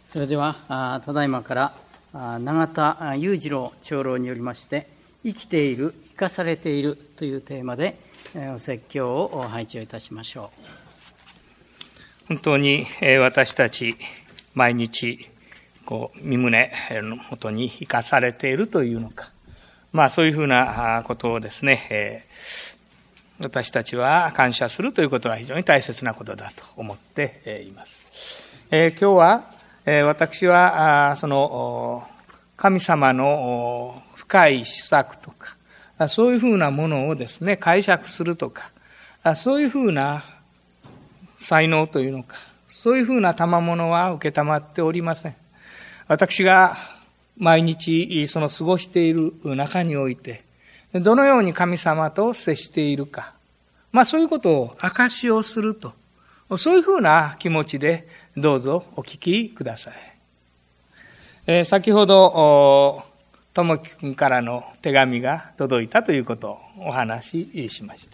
それではただいまから永田裕次郎長老によりまして生きている、生かされているというテーマでお説教を拝聴いたしましょう。本当に私たち毎日身胸のもとに生かされているというのか、そういうふうなことをですね、私たちは感謝するということは非常に大切なことだと思っています。今日は私はその神様の深い施策とかそういうふうなものをですね解釈するとかそういうふうな才能というのかそういうふうな賜物は受けたまっておりません。私が毎日その過ごしている中においてどのように神様と接しているか、そういうことを証しをすると、そういうふうな気持ちでどうぞお聞きください。先ほど友樹君からの手紙が届いたということをお話ししました。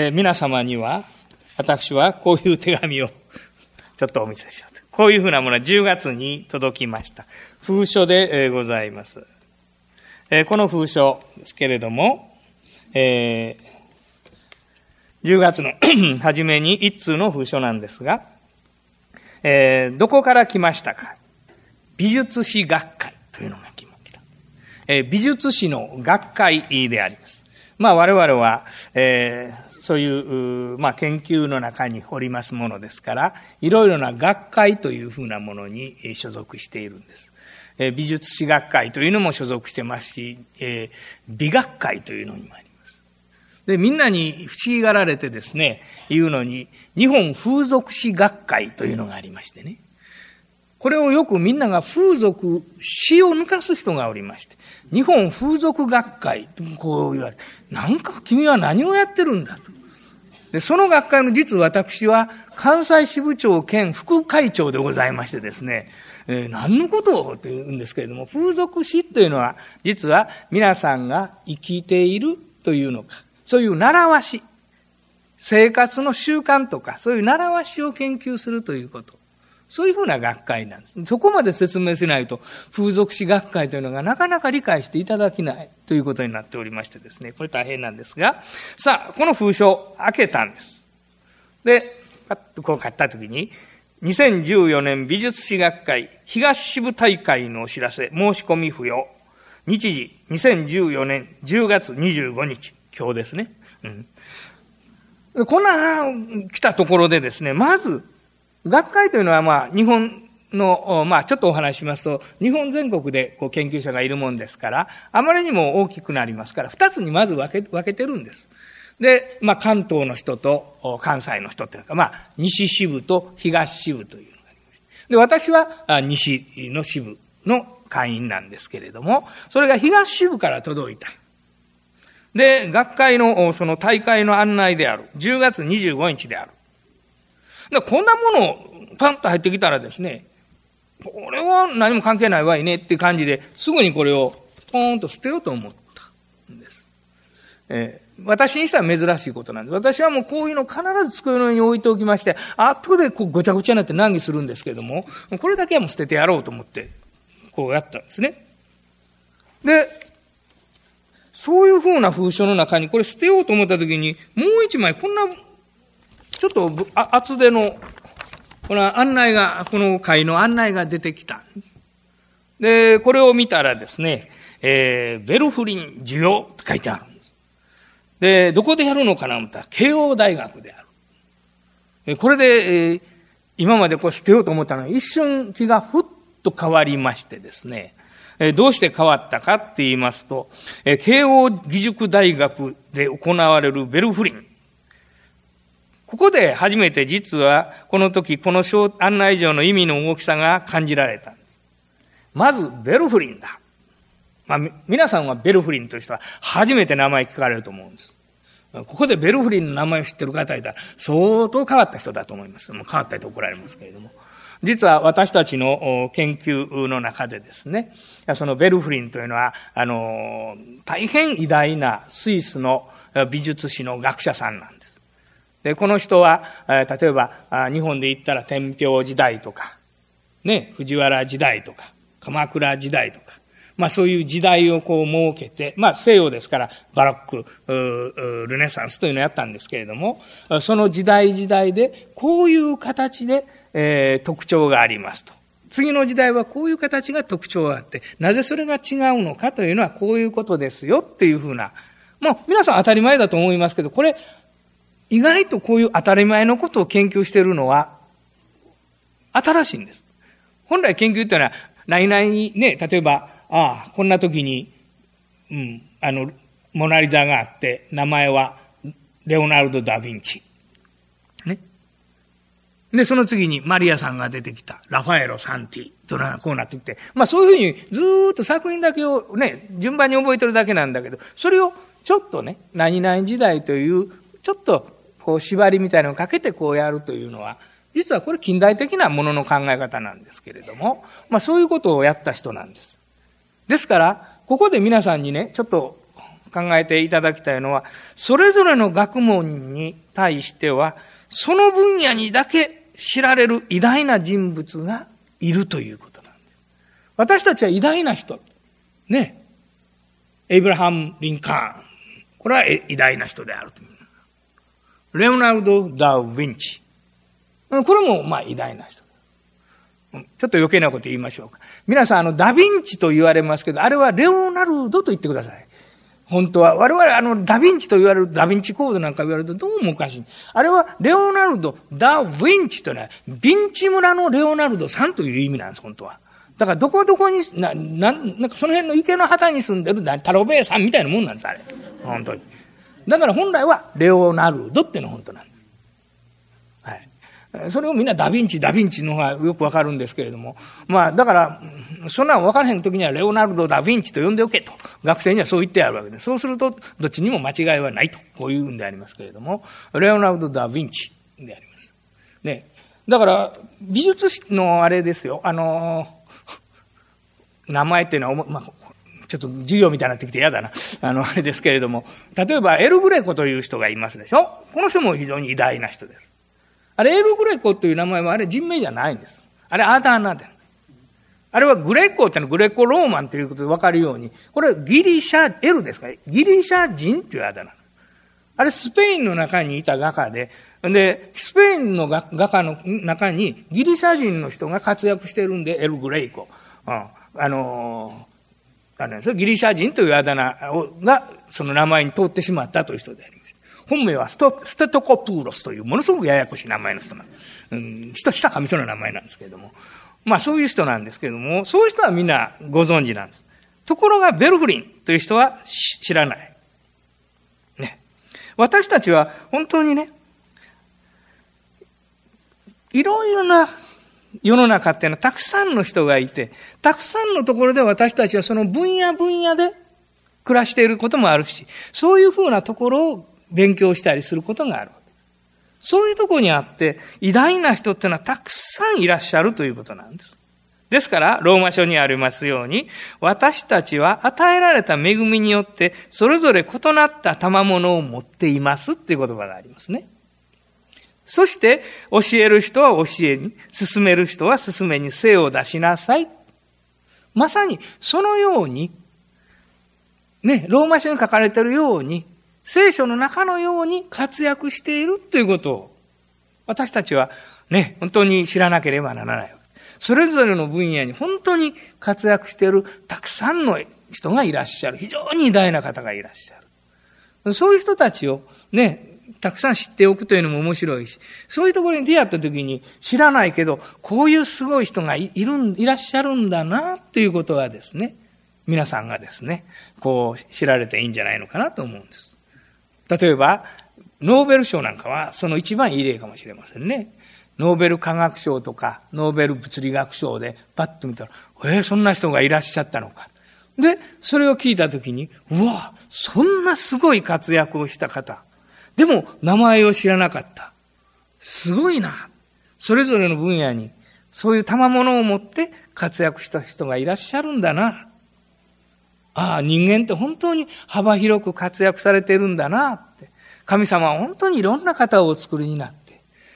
皆様には私はこういう手紙をちょっとお見せしようと。こういうふうなものは10月に届きました。封書でございます。この封書ですけれども、10月の初めに一通の封書なんですが、どこから来ましたか。美術史学会というのが来ました。美術史の学会であります。我々は、そういう、研究の中におりますものですから、いろいろな学会というふうなものに所属しているんです。美術史学会というのも所属してますし、美学会というのにもあります。で、みんなに不思議がられてですね、言うのに、日本風俗史学会というのがありましてね。これをよくみんなが風俗詩を抜かす人がおりまして、日本風俗学会とこう言われて、なんか君は何をやってるんだと。で、その学会の実私は関西支部長兼副会長でございましてですね、何のことをと言うんですけれども、風俗詩というのは実は皆さんが生きているというのか、そういう習わし、生活の習慣とかそういう習わしを研究するということ。そういうふうな学会なんです。そこまで説明しないと、風俗史学会というのがなかなか理解していただけないということになっておりましてですね、これ大変なんですが、さあ、この封書を開けたんです。で、パッとこう買ったときに、2014年美術史学会東支部大会のお知らせ、申し込み不要。日時、2014年10月25日。今日ですね。こんな来たところでですね、まず、学会というのは日本の、ちょっとお話ししますと、日本全国で研究者がいるもんですから、あまりにも大きくなりますから、二つにまず分けてるんです。で、関東の人と関西の人というか、西支部と東支部というのがありまして。で、私は西の支部の会員なんですけれども、それが東支部から届いた。で、学会のその大会の案内である。10月25日である。こんなものをパンと入ってきたらですね、これは何も関係ないわいねっていう感じで、すぐにこれをポーンと捨てようと思ったんです。私にしては珍しいことなんです。私はもうこういうの必ず机の上に置いておきまして、後でごちゃごちゃになって難儀するんですけれども、これだけはもう捨ててやろうと思って、こうやったんですね。で、そういうふうな封書の中にこれ捨てようと思ったときに、もう一枚こんな、ちょっと厚手の、この案内が、この会の案内が出てきたんです。で、これを見たらですね、ベルフリン授業って書いてあるんです。で、どこでやるのかなと思ったら、慶応大学である。これで、今までこう捨てようと思ったのは、一瞬気がふっと変わりましてですね、どうして変わったかって言いますと、慶応義塾大学で行われるベルフリン。ここで初めて実はこの時この案内状の意味の大きさが感じられたんです。まずベルフリンだ。皆さんはベルフリンという人は初めて名前聞かれると思うんです。ここでベルフリンの名前を知っている方いたら相当変わった人だと思います。もう変わった人怒られますけれども。実は私たちの研究の中でですね、そのベルフリンというのは、大変偉大なスイスの美術史の学者さんなんです。で、この人は、例えば、日本で言ったら天平時代とか、 ね、藤原時代とか、鎌倉時代とか、そういう時代を設けて、西洋ですから、バロック、ルネサンスというのをやったんですけれども、その時代時代で、こういう形で、特徴がありますと。次の時代はこういう形が特徴があって、なぜそれが違うのかというのはこういうことですよっていうふうな、皆さん当たり前だと思いますけど、これ、意外とこういう当たり前のことを研究しているのは、新しいんです。本来研究っていうのは、何々にね、例えば、こんな時に、モナリザがあって、名前はレオナルド・ダ・ヴィンチ。ね。で、その次にマリアさんが出てきた、ラファエロ・サンティというのがこうなってきて、そういうふうにずーっと作品だけをね、順番に覚えてるだけなんだけど、それをちょっとね、何々時代という、ちょっと縛りみたいなのをかけてやるというのは、実はこれ近代的なものの考え方なんですけれども、そういうことをやった人なんです。ですから、ここで皆さんにね、ちょっと考えていただきたいのは、それぞれの学問に対しては、その分野にだけ知られる偉大な人物がいるということなんです。私たちは偉大な人。ね。エイブラハム・リンカーン。これは偉大な人であるという。レオナルド・ダ・ヴィンチ。これも偉大な人。ちょっと余計なこと言いましょうか。皆さん、ダヴィンチと言われますけど、あれはレオナルドと言ってください。本当は。我々、ダヴィンチと言われる、ダヴィンチコードなんか言われるとどうもおかしい。あれは、レオナルド・ダ・ヴィンチというのは、ヴィンチ村のレオナルドさんという意味なんです、本当は。だから、どこどこに、なんかその辺の池の旗に住んでる、太郎兵衛さんみたいなもんなんです、あれ。本当に。だから本来は、レオナルドっていうのが本当なんです。はい。それをみんなダヴィンチの方がよくわかるんですけれども。だから、そんなのわからへん時にはレオナルド・ダ・ヴィンチと呼んでおけと。学生にはそう言ってあるわけです。そうすると、どっちにも間違いはないと。こういうんでありますけれども、レオナルド・ダ・ヴィンチであります。ね。だから、美術史のあれですよ。名前っていうのは、ちょっと授業みたいになってきて嫌だな。あれですけれども。例えば、エル・グレコという人がいますでしょ。この人も非常に偉大な人です。あれ、エル・グレコという名前はあれ人名じゃないんです。あれ、あだ名です。あれはグレコってのはグレコローマンということで分かるように、これはギリシャ、エルですか？ギリシャ人というあだ名。あれ、スペインの中にいた画家で、スペインの画家の中にギリシャ人の人が活躍してるんで、エル・グレイコ。ギリシャ人というあだ名がその名前に通ってしまったという人であります。本名はステトコプーロスというものすごくややこしい名前の人なんです。したかみその名前なんですけれども。そういう人なんですけれども、そういう人はみんなご存知なんです。ところがベルフリンという人は知らない。ね。私たちは本当にね、いろいろな世の中っていうのはたくさんの人がいて、たくさんのところで私たちはその分野で暮らしていることもあるし、そういうふうなところを勉強したりすることがあるわけです。そういうところにあって、偉大な人っていうのはたくさんいらっしゃるということなんです。ですから、ローマ書にありますように、私たちは与えられた恵みによって、それぞれ異なった賜物を持っていますっていう言葉がありますね。そして、教える人は教えに、進める人は進めに精を出しなさい。まさに、そのように、ね、ローマ書に書かれているように、聖書の中のように活躍しているということを、私たちはね、本当に知らなければならない。それぞれの分野に本当に活躍しているたくさんの人がいらっしゃる。非常に偉大な方がいらっしゃる。そういう人たちをね、たくさん知っておくというのも面白いし、そういうところに出会った時に知らないけど、こういうすごい人がいらっしゃるんだな、ということはですね、皆さんがですね、知られていいんじゃないのかなと思うんです。例えば、ノーベル賞なんかはその一番いい例かもしれませんね。ノーベル化学賞とか、ノーベル物理学賞でパッと見たら、そんな人がいらっしゃったのか。で、それを聞いたときに、うわ、そんなすごい活躍をした方。でも、名前を知らなかった。すごいな。それぞれの分野に、そういう賜物を持って活躍した人がいらっしゃるんだな。人間って本当に幅広く活躍されているんだなって。神様は本当にいろんな方をお作りになって、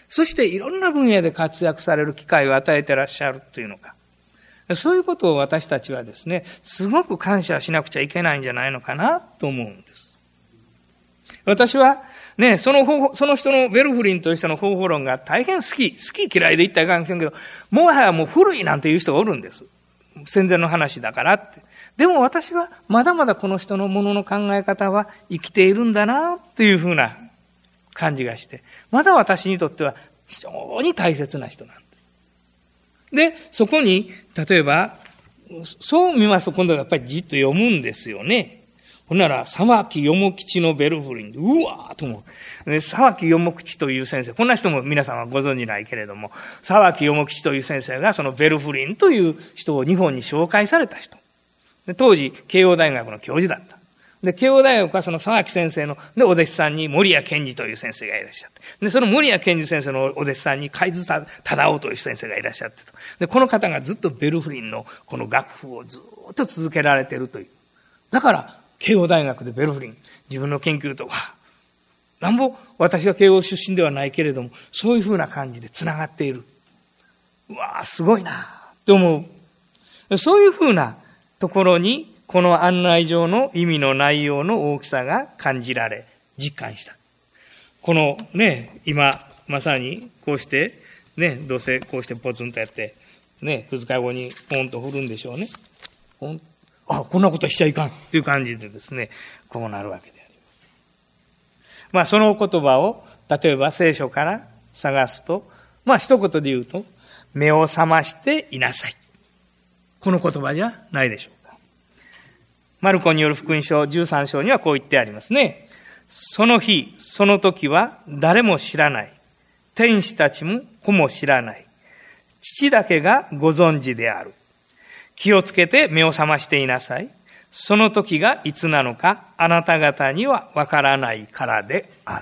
そしていろんな分野で活躍される機会を与えてらっしゃるというのか。そういうことを私たちはですね、すごく感謝しなくちゃいけないんじゃないのかなと思うんです。私はね、その人のベルフリンという人の方法論が大変好き嫌いで言ったらいかんけど、もはやもう古いなんていう人がおるんです。戦前の話だからって。でも私はまだまだこの人のものの考え方は生きているんだなというふうな感じがして、まだ私にとっては非常に大切な人なんです。で、そこに、例えば、そう見ますと今度はやっぱりじっと読むんですよね。ほんなら、沢木よ吉のベルフリンで、うわーと思う。沢木よ吉という先生、こんな人も皆さんはご存じないけれども、沢木よ吉という先生がそのベルフリンという人を日本に紹介された人。で当時、慶応大学の教授だった。で、慶応大学はその沢木先生の、で、お弟子さんに森谷健二という先生がいらっしゃって。で、その森谷健二先生のお弟子さんに海津忠夫という先生がいらっしゃってと。で、この方がずっとベルフリンのこの楽譜をずっと続けられているという。だから、慶応大学でベルフリン、自分の研究と、なんぼ私は慶応出身ではないけれども、そういうふうな感じで繋がっている。うわー、すごいなって思う。そういうふうなところに、この案内状の意味の内容の大きさが感じられ、実感した。このね、今、まさにこうして、ね、どうせこうしてポツンとやって、ね、2日後にポンと振るんでしょうね。こんなことしちゃいかんっていう感じでですね、こうなるわけであります。その言葉を、例えば聖書から探すと、一言で言うと、目を覚ましていなさい。この言葉じゃないでしょうか。マルコによる福音書13章にはこう言ってありますね。その日、その時は誰も知らない。天使たちも子も知らない。父だけがご存知である。気をつけて目を覚ましていなさい。その時がいつなのかあなた方にはわからないからである。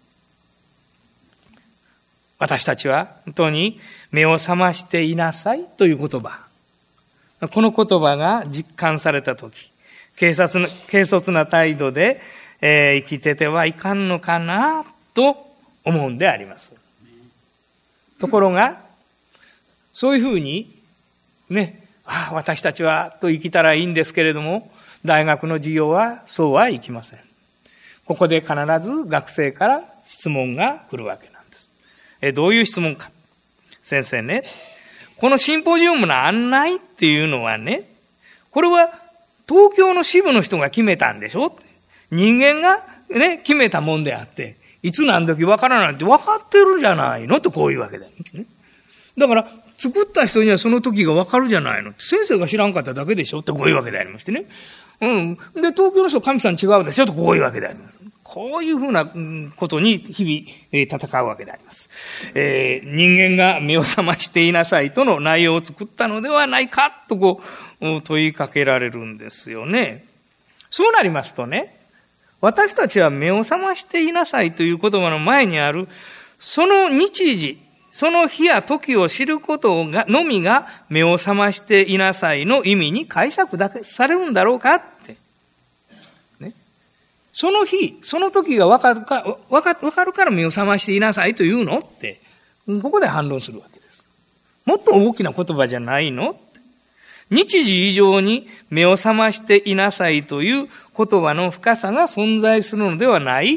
私たちは本当に目を覚ましていなさいという言葉。この言葉が実感された時、軽率な態度で、生きててはいかんのかなと思うんであります。ところが、そういうふうにね、私たちはと生きたらいいんですけれども、大学の授業はそうはいきません。ここで必ず学生から質問が来るわけなんです。どういう質問か。先生ね、このシンポジウムの案内っていうのはね、これは東京の支部の人が決めたんでしょ？人間がね、決めたもんであって、いつ何時わからないって分かってるじゃないのとこういうわけですね。だから、作った人にはその時が分かるじゃないのって、先生が知らんかっただけでしょってこういうわけでありましてね。で、東京の人神さん違うでしょとこういうわけであります。こういうふうなことに日々戦うわけであります。人間が目を覚ましていなさいとの内容を作ったのではないかとこう問いかけられるんですよね。そうなりますとね、私たちは目を覚ましていなさいという言葉の前にある、その日時、その日や時を知ることのみが目を覚ましていなさいの意味に解釈されるんだろうかって。ね。その日、その時がわかるから目を覚ましていなさいというのって、ここで反論するわけです。もっと大きな言葉じゃないのって。日時以上に目を覚ましていなさいという言葉の深さが存在するのではないって。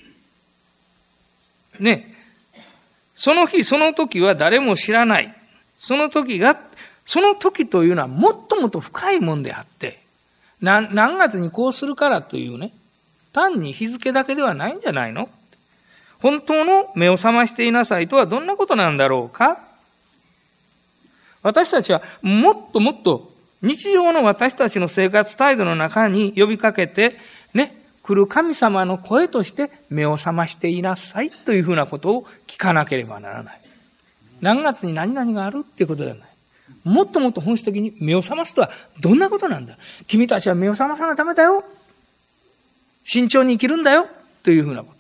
ね。その日、その時は誰も知らない。その時というのはもっともっと深いもんであって、何月にこうするからというね、単に日付だけではないんじゃないの？本当の目を覚ましていなさいとはどんなことなんだろうか？私たちはもっともっと日常の私たちの生活態度の中に呼びかけて、ね、来る神様の声として目を覚ましていなさいというふうなことを聞かなければならない。何月に何々があるっていうことではない。もっともっと本質的に目を覚ますとはどんなことなんだ。君たちは目を覚まさないためだよ。慎重に生きるんだよ。というふうなこと。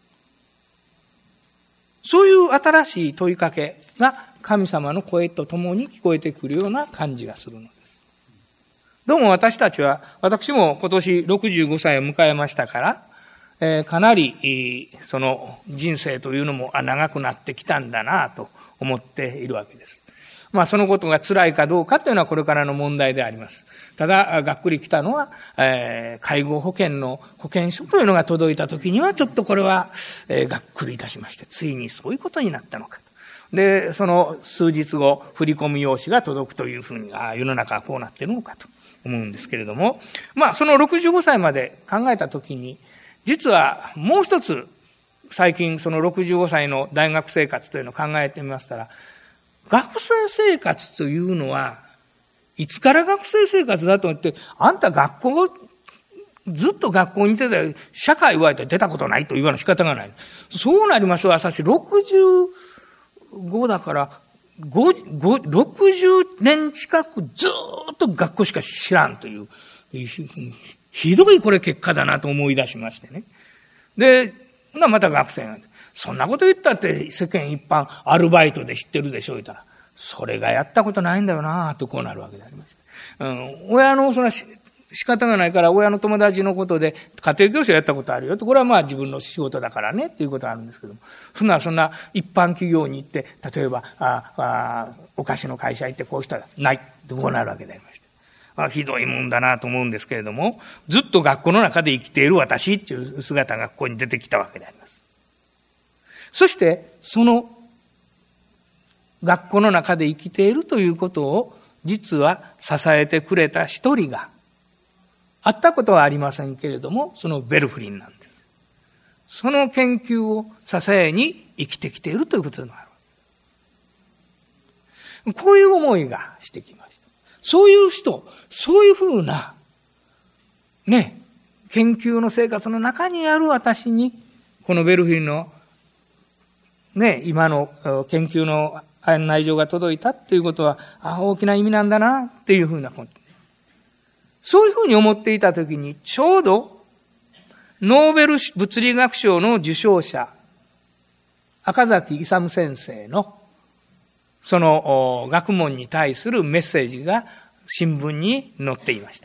そういう新しい問いかけが神様の声とともに聞こえてくるような感じがするのです。どうも私も今年65歳を迎えましたから、 かなり、その人生というのも長くなってきたんだなと思っているわけです。そのことが辛いかどうかというのはこれからの問題であります。ただ、がっくりきたのは、介護保険の保険証というのが届いたときには、ちょっとこれは、がっくりいたしまして、ついにそういうことになったのかと。で、その数日後、振込用紙が届くというふうに、世の中はこうなっているのかと思うんですけれども、その65歳まで考えたときに、実はもう一つ、最近その65歳の大学生活というのを考えてみましたら、学生生活というのは、いつから学生生活だと言って、あんたずっと学校にいてたら、社会は出たことないと言わない仕方がない。そうなりますと、私65だから、60年近くずっと学校しか知らんという、ひどいこれ結果だなと思い出しましてね。で、また学生が、そんなこと言ったって世間一般アルバイトで知ってるでしょ、言ったら。それがやったことないんだよなとこうなるわけでありまして。親の仕方がないから親の友達のことで家庭教師をやったことあるよと。これは自分の仕事だからねっていうことがあるんですけども。そんな一般企業に行って、例えば、お菓子の会社行ってこうしたらないってこうなるわけでありまして。ひどいもんだなと思うんですけれども、ずっと学校の中で生きている私っていう姿がここに出てきたわけであります。そして、その学校の中で生きているということを、実は支えてくれた一人が、会ったことはありませんけれども、そのベルフリンなんです。その研究を支えに生きてきているということでもある。こういう思いがしてきました。そういう人、そういうふうな、研究の生活の中にある私に、このベルフリンの今の研究の案内状が届いたということは、大きな意味なんだな、っていうふうなこと。そういうふうに思っていたときに、ちょうど、ノーベル物理学賞の受賞者、赤崎勇先生の、その学問に対するメッセージが新聞に載っていました。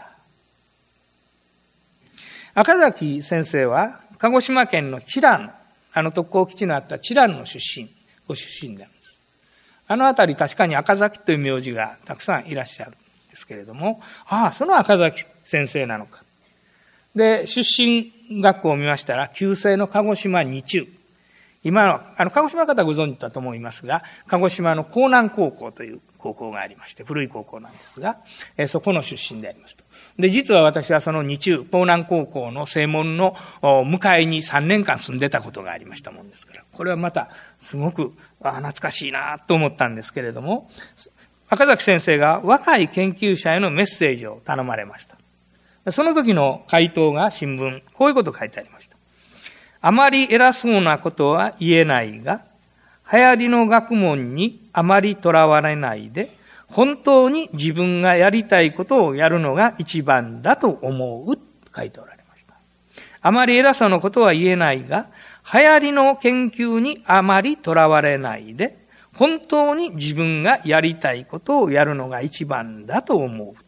赤崎先生は、鹿児島県の知覧、特攻基地のあった知覧のご出身であるんです。あのあたり確かに赤崎という名字がたくさんいらっしゃるんですけれども、その赤崎先生なのか。で、出身学校を見ましたら、旧制の鹿児島二中。今の、鹿児島の方はご存知だと思いますが、鹿児島の江南高校という高校がありまして、古い高校なんですが、そこの出身でありますと。で、実は私はその二中、江南高校の正門の向かいに3年間住んでたことがありましたもんですから、これはまたすごく懐かしいなと思ったんですけれども、赤崎先生が若い研究者へのメッセージを頼まれました。その時の回答が新聞、こういうこと書いてありました。あまり偉そうなことは言えないが、流行りの学問にあまりとらわれないで、本当に自分がやりたいことをやるのが一番だと思うと書いておられました。あまり偉そうなことは言えないが、流行りの研究にあまりとらわれないで、本当に自分がやりたいことをやるのが一番だと思う。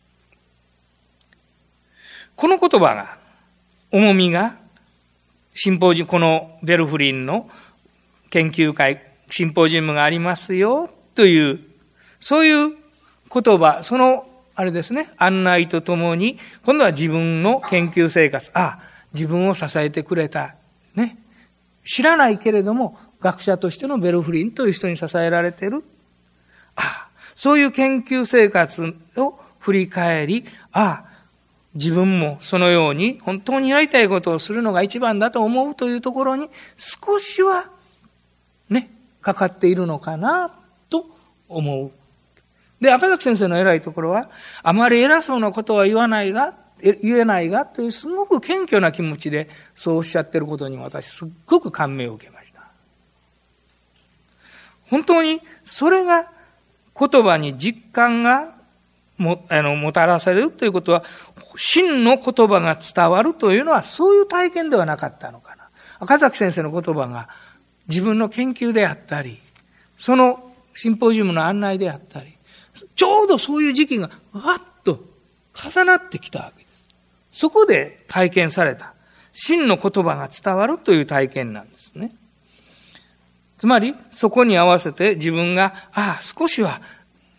この言葉が、重みが、このベルフリンの研究会、シンポジウムがありますよ、という、そういう言葉、あれですね、案内とともに、今度は自分の研究生活、自分を支えてくれた、知らないけれども、学者としてのベルフリンという人に支えられている。そういう研究生活を振り返り、自分もそのように本当にやりたいことをするのが一番だと思うというところに少しはかかっているのかなと思う。で、赤崎先生の偉いところは、あまり偉そうなことは言えないがというすごく謙虚な気持ちでそうおっしゃっていることに私すっごく感銘を受けました。本当にそれが言葉に実感がもたらされるということは、真の言葉が伝わるというのはそういう体験ではなかったのかな。赤崎先生の言葉が自分の研究であったり、そのシンポジウムの案内であったり、ちょうどそういう時期がわっと重なってきたわけです。そこで体験された真の言葉が伝わるという体験なんですね。つまり、そこに合わせて自分が、少しは、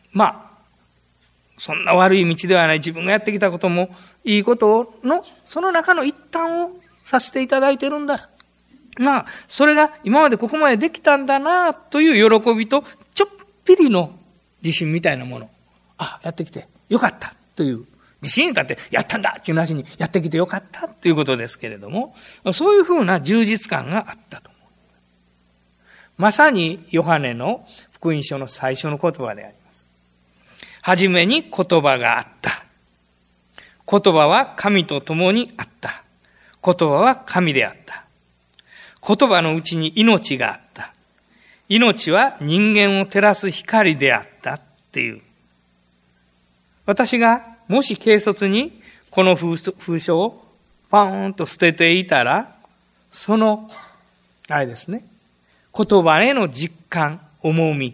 そんな悪い道ではない、自分がやってきたこともいいことの、その中の一端をさせていただいているんだ。それが今までここまでできたんだな、という喜びと、ちょっぴりの自信みたいなもの。やってきてよかったという、自信だってやったんだっていう話にやってきてよかったということですけれども、そういうふうな充実感があったと思う。まさにヨハネの福音書の最初の言葉であります。はじめに言葉があった。言葉は神と共にあった。言葉は神であった。言葉のうちに命があった。命は人間を照らす光であったっていう。私がもし軽率にこの封書をパーンと捨てていたら、その、あれですね、言葉への実感、重み、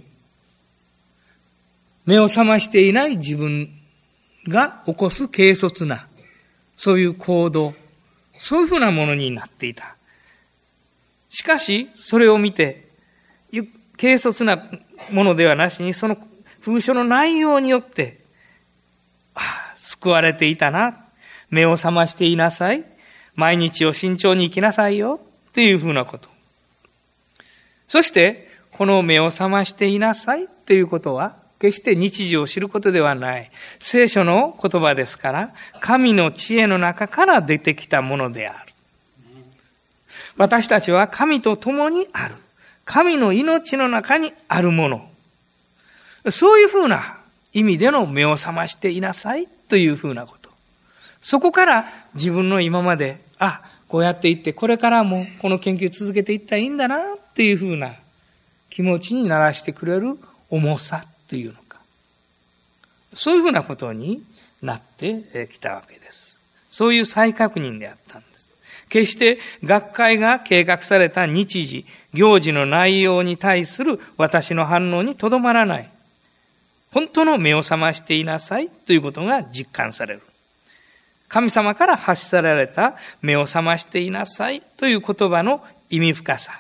目を覚ましていない自分が起こす軽率な、そういう行動、そういうふうなものになっていた。しかし、それを見て、軽率なものではなしに、その封書の内容によって、救われていたな。目を覚ましていなさい。毎日を慎重に生きなさいよ。っていうふうなこと。そして、この目を覚ましていなさいっていうことは、決して日常を知ることではない。聖書の言葉ですから、神の知恵の中から出てきたものである。私たちは神と共にある。神の命の中にあるもの。そういうふうな意味での目を覚ましていなさいというふうなこと。そこから自分の今まで、こうやっていって、これからもこの研究続けていったらいいんだなっていうふうな気持ちにならしてくれる重さというのか。そういうふうなことになってきたわけです。そういう再確認であったんです。決して学会が計画された日時、行事の内容に対する私の反応にとどまらない。本当の目を覚ましていなさいということが実感される。神様から発せられた目を覚ましていなさいという言葉の意味深さ。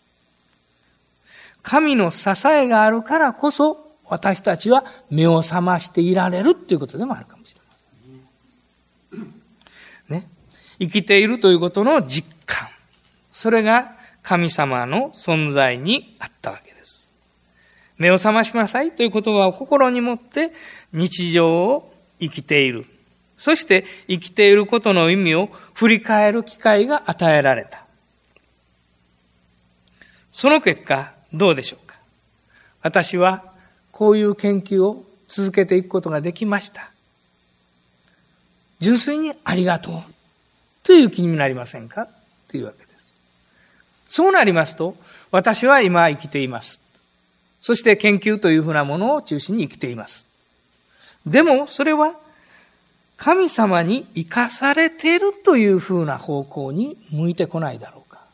神の支えがあるからこそ私たちは目を覚ましていられるということでもあるかもしれません。ね。生きているということの実感。それが神様の存在にあったわけです。目を覚ましなさいという言葉を心に持って日常を生きている。そして生きていることの意味を振り返る機会が与えられた。その結果、どうでしょうか。私はこういう研究を続けていくことができました。純粋にありがとうという気になりませんかというわけです。そうなりますと、私は今生きています。そして研究というふうなものを中心に生きています。でもそれは神様に生かされているというふうな方向に向いてこないだろうか。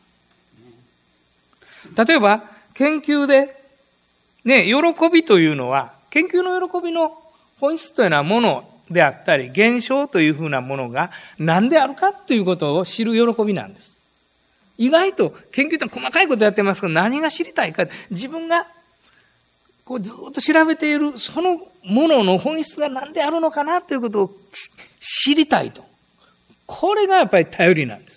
例えば研究で喜びというのは、研究の喜びの本質というのはものであったり、現象というふうなものが何であるかということを知る喜びなんです。意外と研究って細かいことやってますけど、何が知りたいか、自分がずっと調べているそのものの本質が何であるのかなということを知りたいと。これがやっぱり頼りなんです。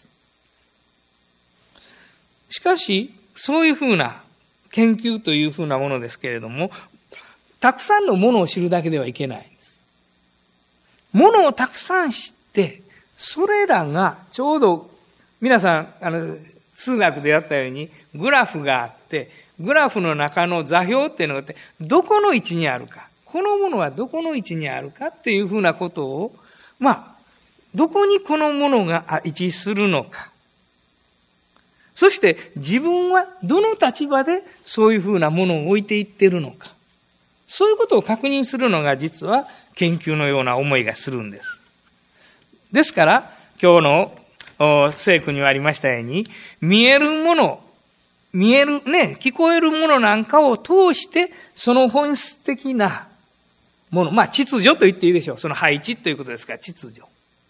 しかし、そういうふうな研究というふうなものですけれども、たくさんのものを知るだけではいけないんです。ものをたくさん知って、それらがちょうど皆さん数学でやったようにグラフがあって、グラフの中の座標っていうのがあって、どこの位置にあるか、このものはどこの位置にあるかっていうふうなことを、どこにこのものが位置するのか。そして自分はどの立場でそういうふうなものを置いていっているのか。そういうことを確認するのが実は研究のような思いがするんです。ですから、今日の聖句にはありましたように、見えるもの、聞こえるものなんかを通して、その本質的なもの、秩序と言っていいでしょう。その配置ということですから、秩序。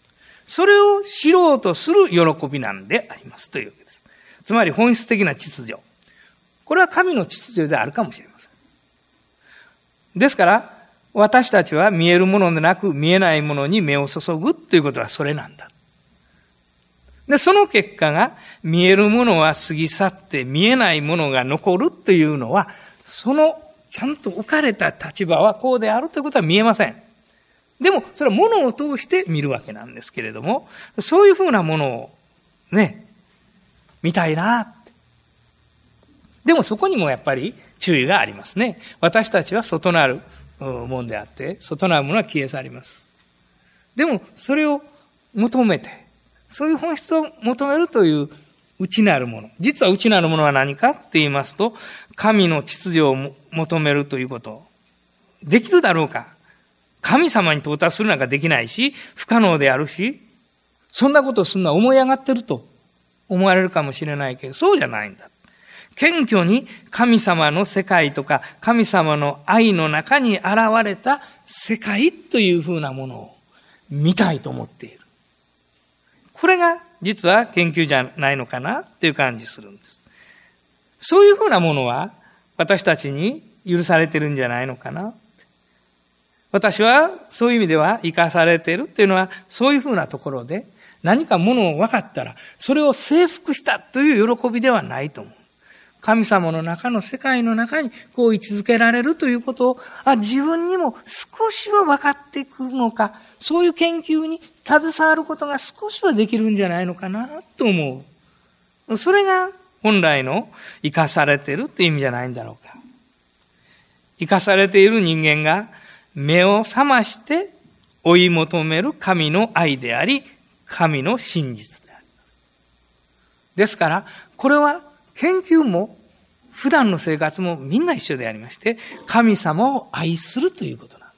それを知ろうとする喜びなんでありますというわけです。つまり本質的な秩序。これは神の秩序であるかもしれません。ですから、私たちは見えるものでなく見えないものに目を注ぐということはそれなんだ。で、その結果が見えるものは過ぎ去って見えないものが残るというのは、そのちゃんと置かれた立場はこうであるということは見えません。でも、それは物を通して見るわけなんですけれども、そういうふうなものをね、見たいなって。でもそこにもやっぱり注意がありますね。私たちは外なるもんであって、外なるものは消え去ります。でも、それを求めて、そういう本質を求めるという内なるもの。実は内なるものは何かって言いますと、神の秩序を求めるということ。できるだろうか。神様に到達するなんかできないし、不可能であるし、そんなことをするのは思い上がってると思われるかもしれないけど、そうじゃないんだ。謙虚に神様の世界とか、神様の愛の中に現れた世界というふうなものを見たいと思っている。これが実は研究じゃないのかなっていう感じするんです。そういうふうなものは私たちに許されてるんじゃないのかな。私はそういう意味では生かされているっていうのはそういうふうなところで何かものを分かったらそれを征服したという喜びではないと思う。神様の中の世界の中にこう位置づけられるということを自分にも少しは分かってくるのか、そういう研究に携わることが少しはできるんじゃないのかなと思う。それが本来の生かされているという意味じゃないんだろうか。生かされている人間が目を覚まして追い求める神の愛であり、神の真実であります。ですから、これは研究も普段の生活もみんな一緒でありまして、神様を愛するということなんです。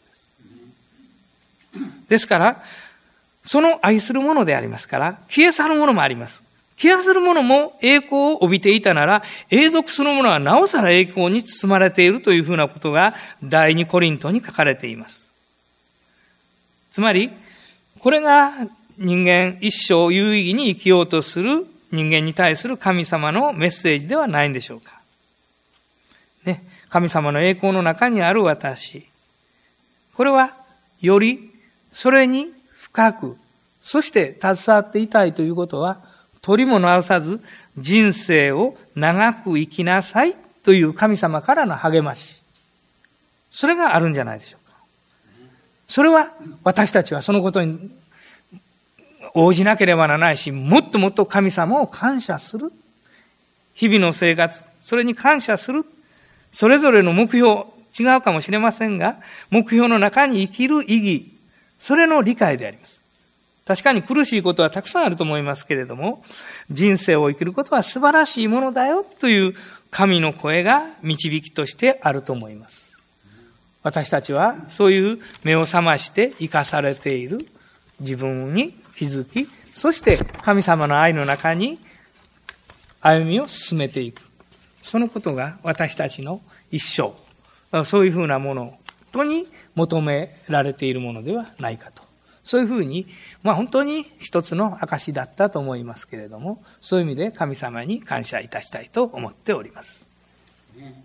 ですから、その愛するものでありますから、消え去るものもあります。消え去るものも栄光を帯びていたなら、永続するものはなおさら栄光に包まれているというふうなことが第二コリントに書かれています。つまり、これが人間一生有意義に生きようとする人間に対する神様のメッセージではないんでしょうか。ね、神様の栄光の中にある私。これはよりそれに深く、そして携わっていたいということは、取りも直さず人生を長く生きなさいという神様からの励まし。それがあるんじゃないでしょうか。それは私たちはそのことに応じなければならないし、もっともっと神様を感謝する。日々の生活、それに感謝する。それぞれの目標、違うかもしれませんが、目標の中に生きる意義、それの理解であります。確かに苦しいことはたくさんあると思いますけれども、人生を生きることは素晴らしいものだよという神の声が導きとしてあると思います。私たちはそういう目を覚まして生かされている自分に気づき、そして神様の愛の中に歩みを進めていく。そのことが私たちの一生、そういうふうなものに求められているものではないかと。そういうふうに、本当に一つの証だったと思いますけれども、そういう意味で神様に感謝いたしたいと思っております。